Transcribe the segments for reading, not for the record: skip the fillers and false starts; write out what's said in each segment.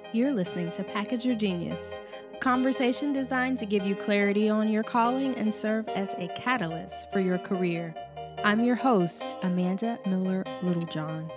You're listening to Package Your Genius, a conversation designed to give you clarity on your calling and serve as a catalyst for your career. I'm your host, Amanda Miller Littlejohn.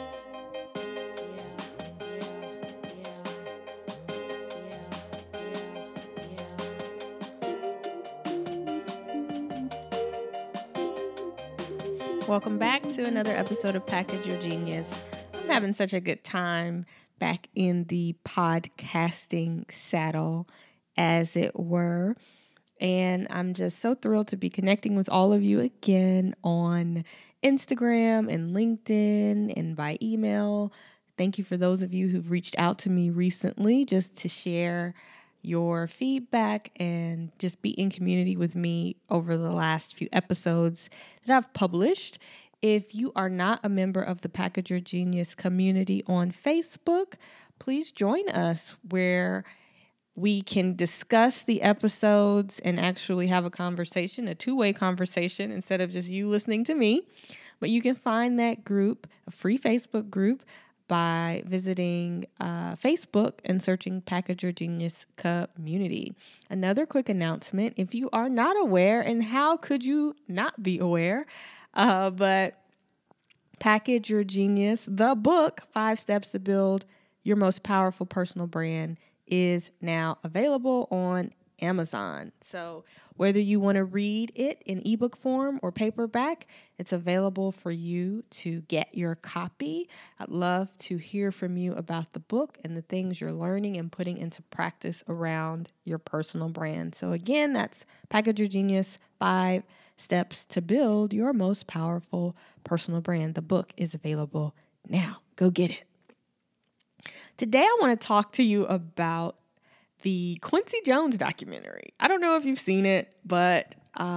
Welcome back to another episode of Package Your Genius. I'm having such a good time back in the podcasting saddle, as it were. And I'm just so thrilled to be connecting with all of you again on Instagram and LinkedIn and by email. Thank you for those of you who've reached out to me recently just to share your feedback and just be in community with me over the last few episodes that I've published. If you are not a member of the Package Your Genius community on Facebook, please join us where we can discuss the episodes and actually have a conversation, a two-way conversation instead of just you listening to me. But you can find that group, a free Facebook group, by visiting Facebook and searching Package Your Genius Community. Another quick announcement, if you are not aware, and how could you not be aware, but Package Your Genius, the book, 5 Steps to Build Your Most Powerful Personal Brand, is now available on Amazon. So whether you want to read it in ebook form or paperback, it's available for you to get your copy. I'd love to hear from you about the book and the things you're learning and putting into practice around your personal brand. So again, that's Package Your Genius, 5 Steps to Build Your Most Powerful Personal Brand. The book is available now. Go get it. Today, I want to talk to you about the Quincy Jones documentary. I don't know if you've seen it, but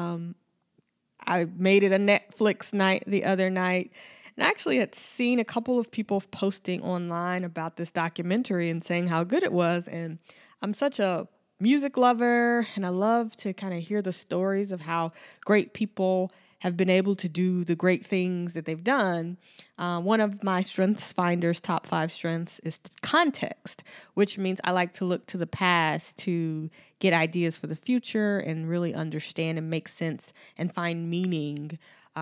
I made it a Netflix night the other night. And I actually had seen a couple of people posting online about this documentary and saying how good it was. And I'm such a music lover, and I love to kind of hear the stories of how great people have been able to do the great things that they've done. One of my Strengths Finder's top 5 strengths is context, which means I like to look to the past to get ideas for the future and really understand and make sense and find meaning,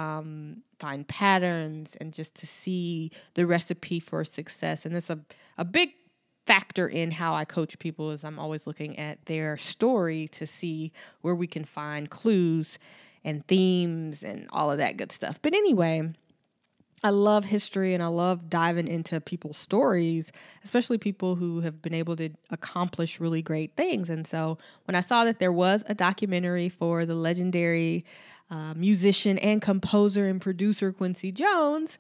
find patterns, and just to see the recipe for success. And it's a big factor in how I coach people is I'm always looking at their story to see where we can find clues and themes and all of that good stuff. But anyway, I love history and I love diving into people's stories, especially people who have been able to accomplish really great things. And so when I saw that there was a documentary for the legendary musician and composer and producer Quincy Jones,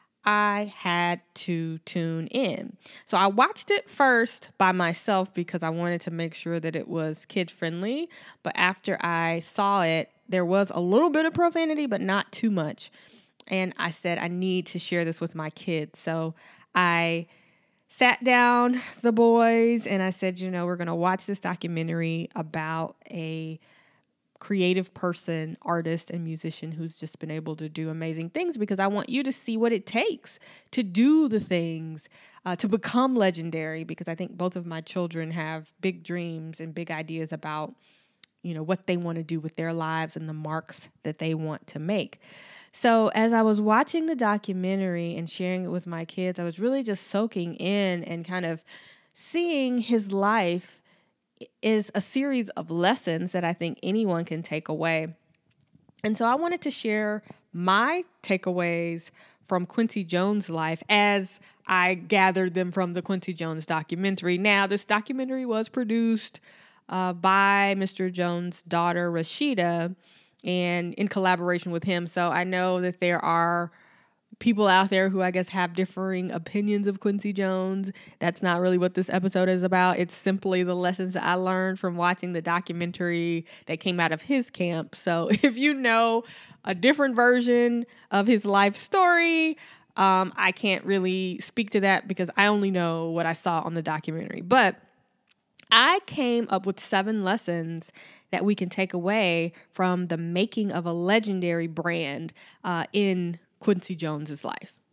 I had to tune in. So I watched it first by myself because I wanted to make sure that it was kid-friendly. But after I saw it, there was a little bit of profanity, but not too much. And I said, I need to share this with my kids. So I sat down the boys and I said, we're going to watch this documentary about a creative person, artist, and musician who's just been able to do amazing things because I want you to see what it takes to do the things, to become legendary, because I think both of my children have big dreams and big ideas about, what they want to do with their lives and the marks that they want to make. So as I was watching the documentary and sharing it with my kids, I was really just soaking in and kind of seeing his life is a series of lessons that I think anyone can take away. And so I wanted to share my takeaways from Quincy Jones' life as I gathered them from the Quincy Jones documentary. Now, this documentary was produced by Mr. Jones' daughter, Rashida, and in collaboration with him. So I know that there are people out there who I guess have differing opinions of Quincy Jones. That's not really what this episode is about. It's simply the lessons that I learned from watching the documentary that came out of his camp. So if you know a different version of his life story, I can't really speak to that because I only know what I saw on the documentary. But I came up with 7 lessons that we can take away from the making of a legendary brand in Quincy Jones's life.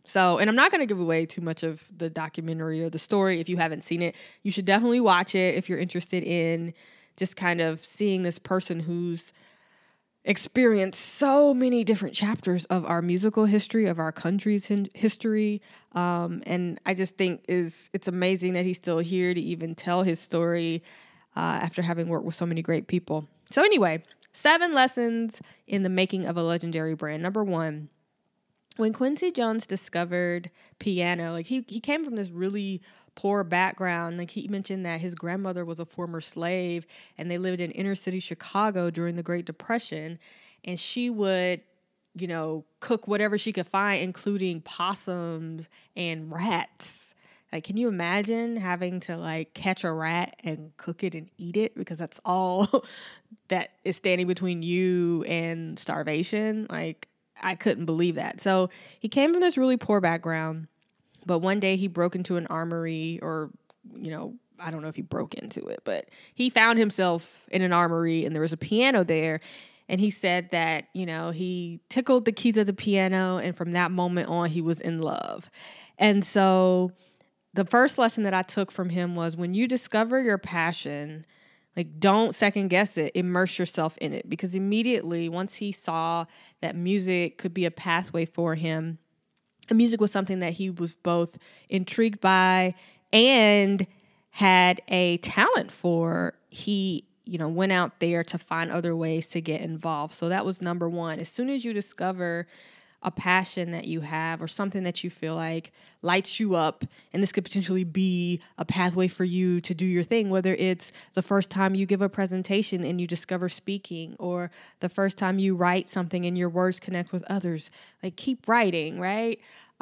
So, and I'm not going to give away too much of the documentary or the story if you haven't seen it. You should definitely watch it if you're interested in just kind of seeing this person who's experienced so many different chapters of our musical history, of our country's history. And I just think it's amazing that he's still here to even tell his story after having worked with so many great people. So anyway, 7 lessons in the making of a legendary brand. Number 1, when Quincy Jones discovered piano, like he came from this really poor background. Like he mentioned that his grandmother was a former slave and they lived in inner city Chicago during the Great Depression. And she would, cook whatever she could find, including possums and rats. Like, can you imagine having to catch a rat and cook it and eat it? Because that's all that is standing between you and starvation. Like, I couldn't believe that. So he came from this really poor background, but one day he broke into an armory or, I don't know if he broke into it, but he found himself in an armory and there was a piano there. And he said that, he tickled the keys of the piano and from that moment on, he was in love. And so the first lesson that I took from him was when you discover your passion, don't second guess it, immerse yourself in it. Because immediately, once he saw that music could be a pathway for him, and music was something that he was both intrigued by and had a talent for, he, went out there to find other ways to get involved. So that was number 1. As soon as you discover a passion that you have or something that you feel like lights you up, and this could potentially be a pathway for you to do your thing, whether it's the first time you give a presentation and you discover speaking, or the first time you write something and your words connect with others, keep writing, right?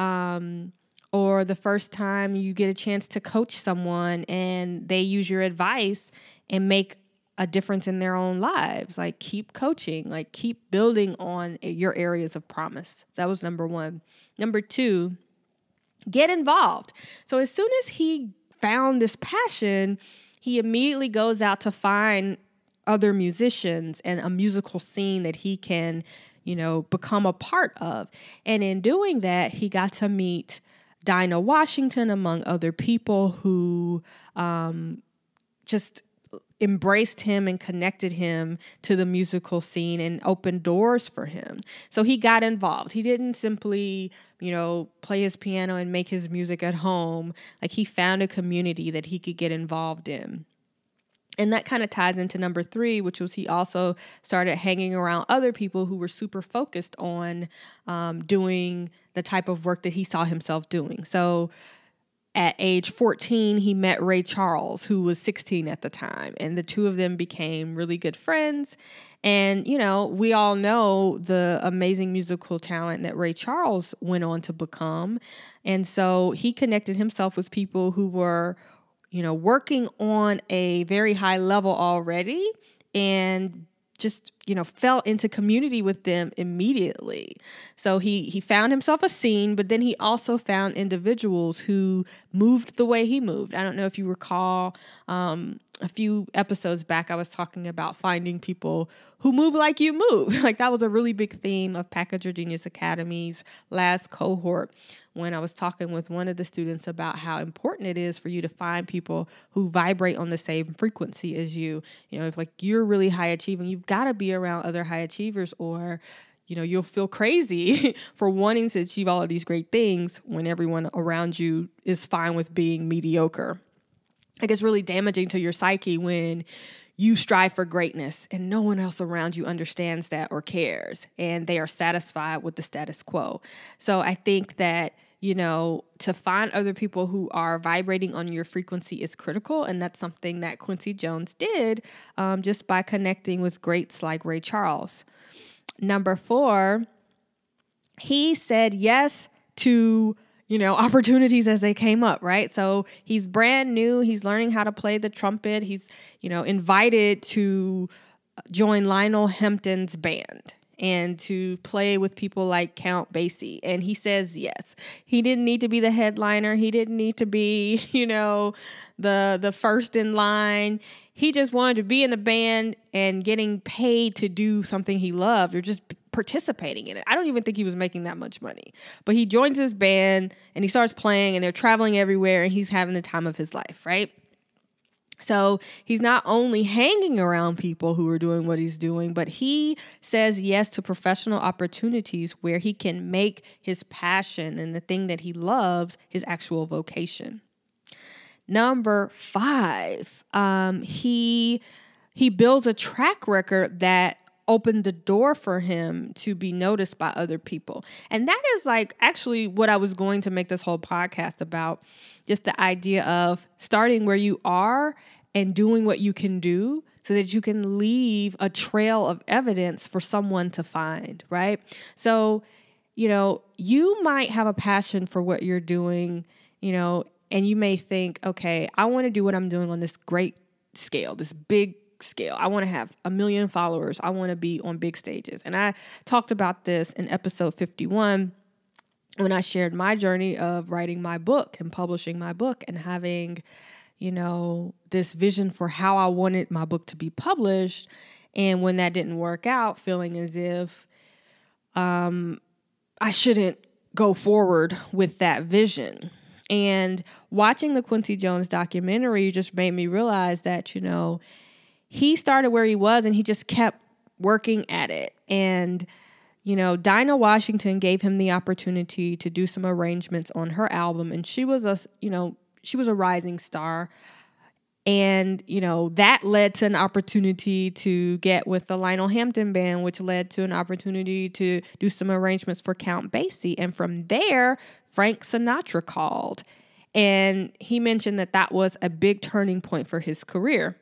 Or the first time you get a chance to coach someone and they use your advice and make a difference in their own lives. Keep coaching, keep building on your areas of promise. That was number 1. Number 2, get involved. So as soon as he found this passion, he immediately goes out to find other musicians and a musical scene that he can, become a part of. And in doing that, he got to meet Dinah Washington, among other people who just embraced him and connected him to the musical scene and opened doors for him. So he got involved. He didn't simply, play his piano and make his music at home. He found a community that he could get involved in. And that kind of ties into number 3, which was he also started hanging around other people who were super focused on doing the type of work that he saw himself doing. So at age 14, he met Ray Charles, who was 16 at the time, and the two of them became really good friends. And, we all know the amazing musical talent that Ray Charles went on to become. And so he connected himself with people who were, working on a very high level already and just, fell into community with them immediately. So he found himself a scene, but then he also found individuals who moved the way he moved. I don't know if you recall, a few episodes back, I was talking about finding people who move like you move. That was a really big theme of Package Your Genius Academy's last cohort, when I was talking with one of the students about how important it is for you to find people who vibrate on the same frequency as you. If you're really high achieving, you've got to be around other high achievers, or you'll feel crazy for wanting to achieve all of these great things when everyone around you is fine with being mediocre. It's really damaging to your psyche when you strive for greatness and no one else around you understands that or cares, and they are satisfied with the status quo. So I think that, to find other people who are vibrating on your frequency is critical. And that's something that Quincy Jones did just by connecting with greats like Ray Charles. Number 4, he said yes to opportunities as they came up, right? So he's brand new. He's learning how to play the trumpet. He's, invited to join Lionel Hampton's band and to play with people like Count Basie. And he says yes. He didn't need to be the headliner. He didn't need to be, the first in line. He just wanted to be in the band and getting paid to do something he loved, or just participating in it. I don't even think he was making that much money. But he joins this band and he starts playing and they're traveling everywhere and he's having the time of his life, right? So he's not only hanging around people who are doing what he's doing, but he says yes to professional opportunities where he can make his passion and the thing that he loves his actual vocation. Number 5, he builds a track record that opened the door for him to be noticed by other people. And that is like actually what I was going to make this whole podcast about, just the idea of starting where you are and doing what you can do so that you can leave a trail of evidence for someone to find, right? So, you might have a passion for what you're doing, and you may think, okay, I want to do what I'm doing on this great scale, this big scale. I want to have 1 million followers. I want to be on big stages. And I talked about this in episode 51 when I shared my journey of writing my book and publishing my book and having, this vision for how I wanted my book to be published. And when that didn't work out, feeling as if I shouldn't go forward with that vision. And watching the Quincy Jones documentary just made me realize that, he started where he was and he just kept working at it. And, Dinah Washington gave him the opportunity to do some arrangements on her album. And she was a rising star. And, that led to an opportunity to get with the Lionel Hampton Band, which led to an opportunity to do some arrangements for Count Basie. And from there, Frank Sinatra called. And he mentioned that was a big turning point for his career.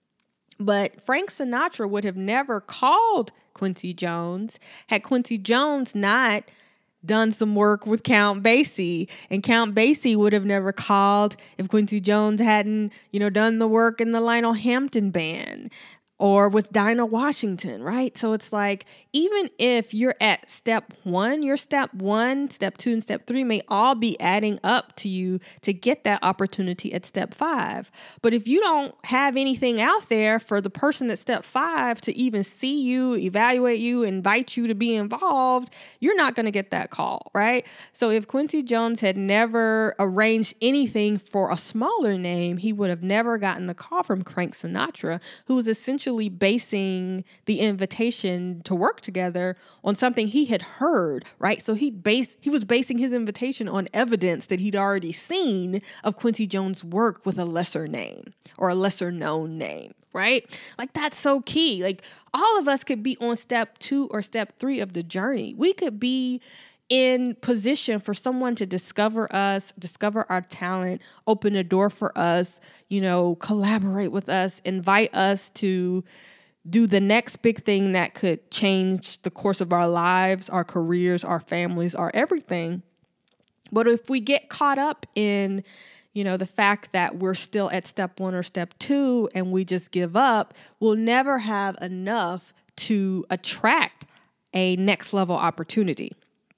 But Frank Sinatra would have never called Quincy Jones had Quincy Jones not done some work with Count Basie. And Count Basie would have never called if Quincy Jones hadn't, done the work in the Lionel Hampton Band or with Dinah Washington, right? So it's like, even if you're at step 1, your step 1, step 2, and step 3 may all be adding up to you to get that opportunity at step 5. But if you don't have anything out there for the person at step 5 to even see you, evaluate you, invite you to be involved, you're not going to get that call, right? So if Quincy Jones had never arranged anything for a smaller name, he would have never gotten the call from Frank Sinatra, who was essentially basing the invitation to work together on something he had heard, right? So he was basing his invitation on evidence that he'd already seen of Quincy Jones' work with a lesser name or a lesser known name, right? Like, that's so key. Like, all of us could be on step 2 or step 3 of the journey. We could be in position for someone to discover us, discover our talent, open a door for us, collaborate with us, invite us to do the next big thing that could change the course of our lives, our careers, our families, our everything. But if we get caught up in, the fact that we're still at step 1 or step 2 and we just give up, we'll never have enough to attract a next level opportunity.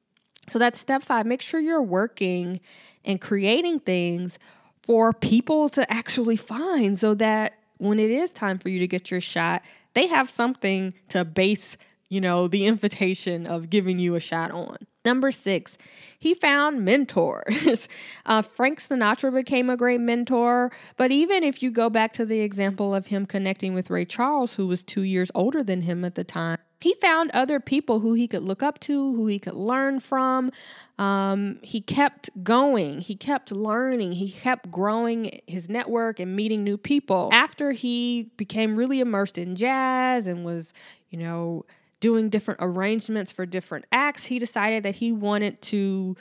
So that's step 5. Make sure you're working and creating things for people to actually find so that when it is time for you to get your shot, they have something to base, the invitation of giving you a shot on. Number 6, he found mentors. Frank Sinatra became a great mentor, but even if you go back to the example of him connecting with Ray Charles, who was 2 years older than him at the time, he found other people who he could look up to, who he could learn from. He kept going. He kept learning. He kept growing his network and meeting new people. After he became really immersed in jazz and was, doing different arrangements for different acts, he decided that he wanted to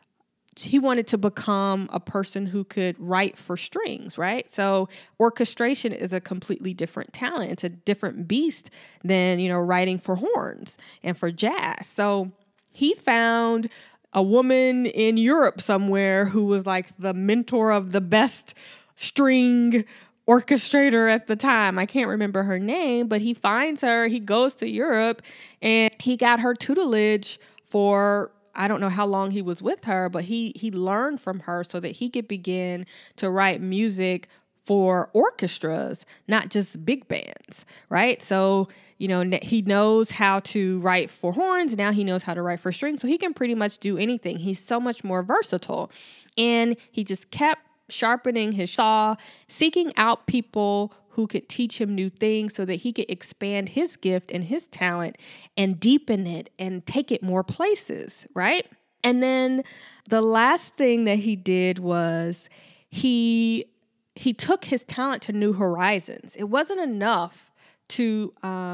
become a person who could write for strings, right? So orchestration is a completely different talent. It's a different beast than, writing for horns and for jazz. So he found a woman in Europe somewhere who was like the mentor of the best string orchestrator at the time. I can't remember her name, but he finds her, he goes to Europe, and he got her tutelage for, I don't know how long he was with her, but he learned from her so that he could begin to write music for orchestras, not just big bands, right? So, he knows how to write for horns. Now he knows how to write for strings. So he can pretty much do anything. He's so much more versatile. And he just kept sharpening his saw, seeking out people who could teach him new things so that he could expand his gift and his talent and deepen it and take it more places, right? And then the last thing that he did was he took his talent to new horizons. It wasn't enough to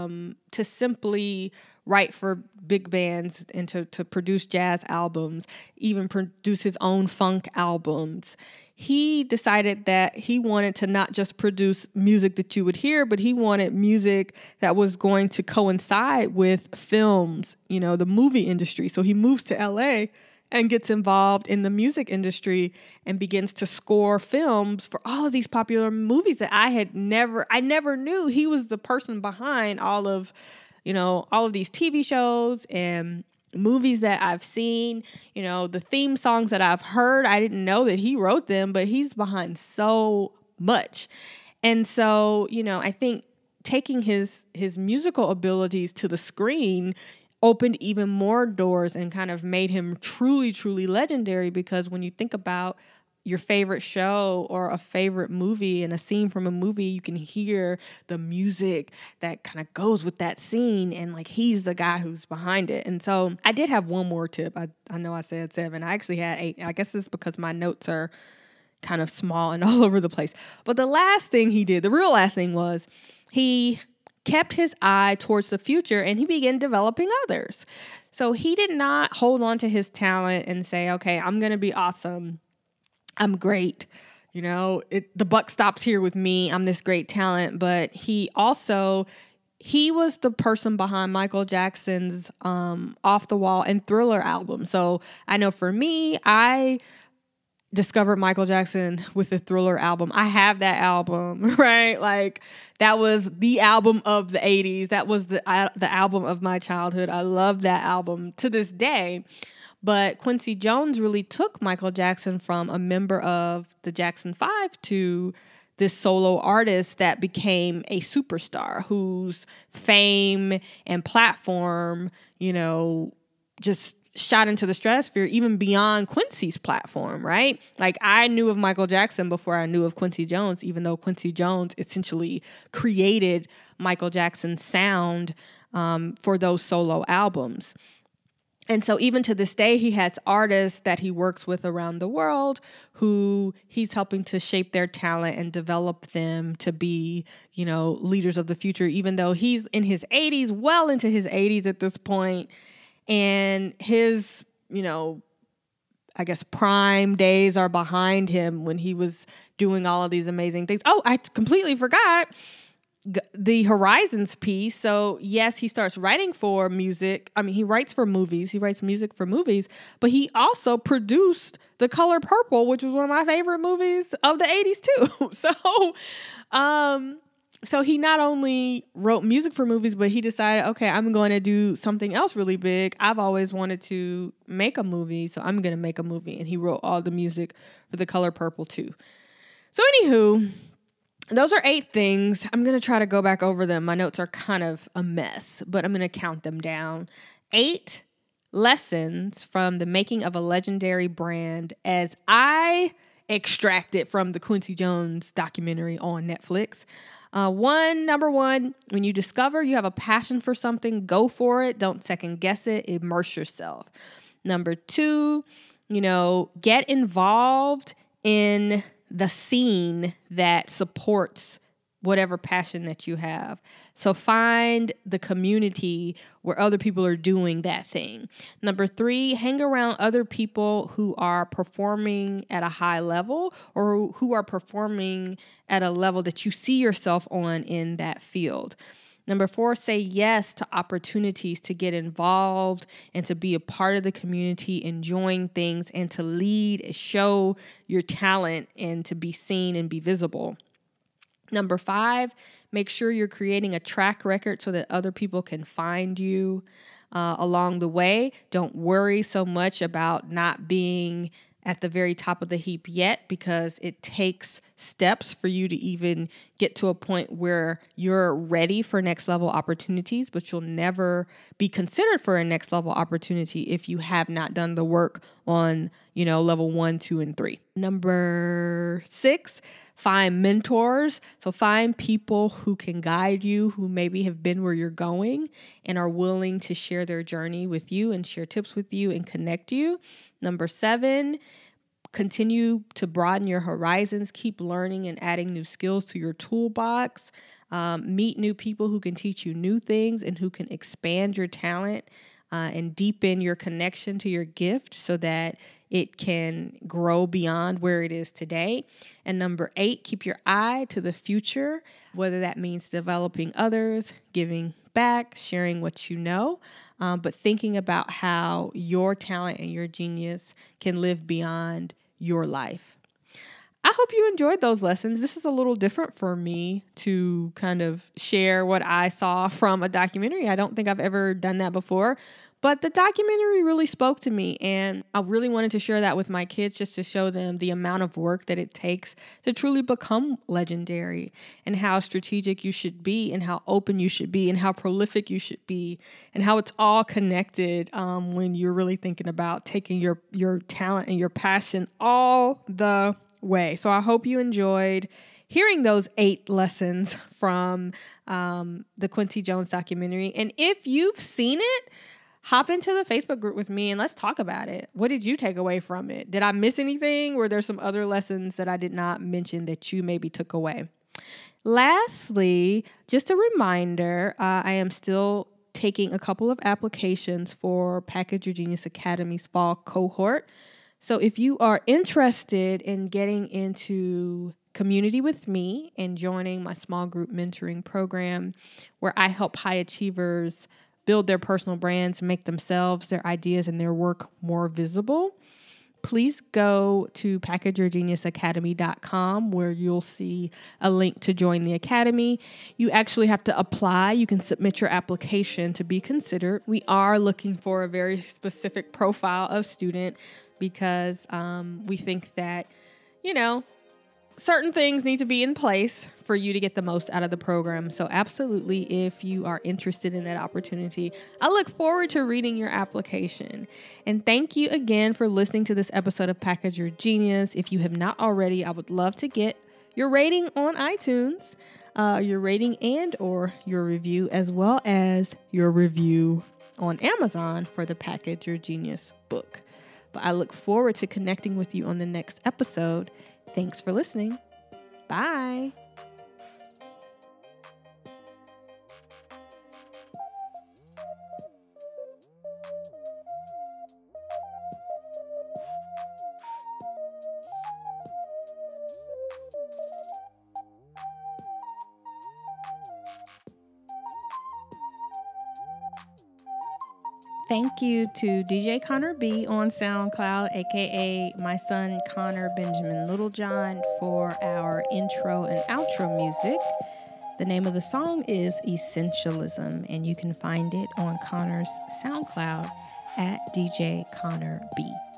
simply write for big bands and to produce jazz albums, even produce his own funk albums. He decided that he wanted to not just produce music that you would hear, but he wanted music that was going to coincide with films, the movie industry. So he moves to LA and gets involved in the music industry and begins to score films for all of these popular movies that I never knew he was the person behind all of these TV shows and movies that I've seen, the theme songs that I've heard. I didn't know that he wrote them, but he's behind so much. And so, I think taking his musical abilities to the screen opened even more doors and kind of made him truly, truly legendary, because when you think about your favorite show or a favorite movie and a scene from a movie, you can hear the music that kind of goes with that scene, and like he's the guy who's behind it. And so I did have one more tip. I know I said 7. I actually had 8. I guess it's because my notes are kind of small and all over the place. But the last thing he did, the real last thing, was he kept his eye towards the future and he began developing others. So he did not hold on to his talent and say, okay, I'm going to be awesome. I'm great. The buck stops here with me. I'm this great talent. But he was the person behind Michael Jackson's Off the Wall and Thriller album. So I know for me, I discovered Michael Jackson with the Thriller album. I have that album, right? Like that was the album of the 80s. That was the album of my childhood. I love that album to this day. But Quincy Jones really took Michael Jackson from a member of the Jackson 5 to this solo artist that became a superstar whose fame and platform, just shot into the stratosphere even beyond Quincy's platform, right? Like I knew of Michael Jackson before I knew of Quincy Jones, even though Quincy Jones essentially created Michael Jackson's sound for those solo albums. And so even to this day, he has artists that he works with around the world who he's helping to shape their talent and develop them to be, leaders of the future, even though he's in his 80s, well into his 80s at this point. And his, I guess prime days are behind him when he was doing all of these amazing things. Oh, I completely forgot the Horizons piece. So yes, he starts writing for music. I mean, he writes for movies. He writes music for movies, but he also produced The Color Purple, which was one of my favorite movies of the 80s too. So he not only wrote music for movies, but he decided, okay, I'm going to do something else really big. I've always wanted to make a movie, so I'm going to make a movie. And he wrote all the music for The Color Purple too. So anywho, those are 8 things. I'm going to try to go back over them. My notes are kind of a mess, but I'm going to count them down. 8 lessons from the making of a legendary brand as I extracted from the Quincy Jones documentary on Netflix. Number one, when you discover you have a passion for something, go for it. Don't second guess it. Immerse yourself. Number 2, get involved in the scene that supports whatever passion that you have. So find the community where other people are doing that thing. Number 3, hang around other people who are performing at a high level or who are performing at a level that you see yourself on in that field. Number 4, say yes to opportunities to get involved and to be a part of the community, enjoying things and to lead, show your talent and to be seen and be visible. Number 5, make sure you're creating a track record so that other people can find you along the way. Don't worry so much about not being at the very top of the heap yet, because it takes steps for you to even get to a point where you're ready for next level opportunities, but you'll never be considered for a next level opportunity if you have not done the work on, level 1, 2, and 3. Number 6, find mentors. So find people who can guide you, who maybe have been where you're going and are willing to share their journey with you and share tips with you and connect you. Number 7, continue to broaden your horizons. Keep learning and adding new skills to your toolbox. Meet new people who can teach you new things and who can expand your talent and deepen your connection to your gift so that it can grow beyond where it is today. And number 8, keep your eye to the future, whether that means developing others, giving back, sharing what you know, but thinking about how your talent and your genius can live beyond your life. I hope you enjoyed those lessons. This is a little different for me to kind of share what I saw from a documentary. I don't think I've ever done that before, but the documentary really spoke to me, and I really wanted to share that with my kids just to show them the amount of work that it takes to truly become legendary, and how strategic you should be, and how open you should be, and how prolific you should be, and how it's all connected when you're really thinking about taking your talent and your passion all the way. So I hope you enjoyed hearing those 8 lessons from the Quincy Jones documentary. And if you've seen it, hop into the Facebook group with me and let's talk about it. What did you take away from it? Did I miss anything? Were there some other lessons that I did not mention that you maybe took away? Lastly, just a reminder, I am still taking a couple of applications for Package Your Genius Academy's fall cohort. So if you are interested in getting into community with me and joining my small group mentoring program, where I help high achievers build their personal brands, make themselves, their ideas, and their work more visible, please go to packageyourgeniusacademy.com, where you'll see a link to join the academy. You actually have to apply. You can submit your application to be considered. We are looking for a very specific profile of student because we think that, certain things need to be in place for you to get the most out of the program. So absolutely, if you are interested in that opportunity, I look forward to reading your application. And thank you again for listening to this episode of Package Your Genius. If you have not already, I would love to get your rating on iTunes, your rating and or your review, as well as your review on Amazon for the Package Your Genius book. But I look forward to connecting with you on the next episode. Thanks for listening. Bye. Thank you to DJ Connor B on SoundCloud, aka my son Connor Benjamin Littlejohn, for our intro and outro music. The name of the song is Essentialism, and you can find it on Connor's SoundCloud at DJ Connor B.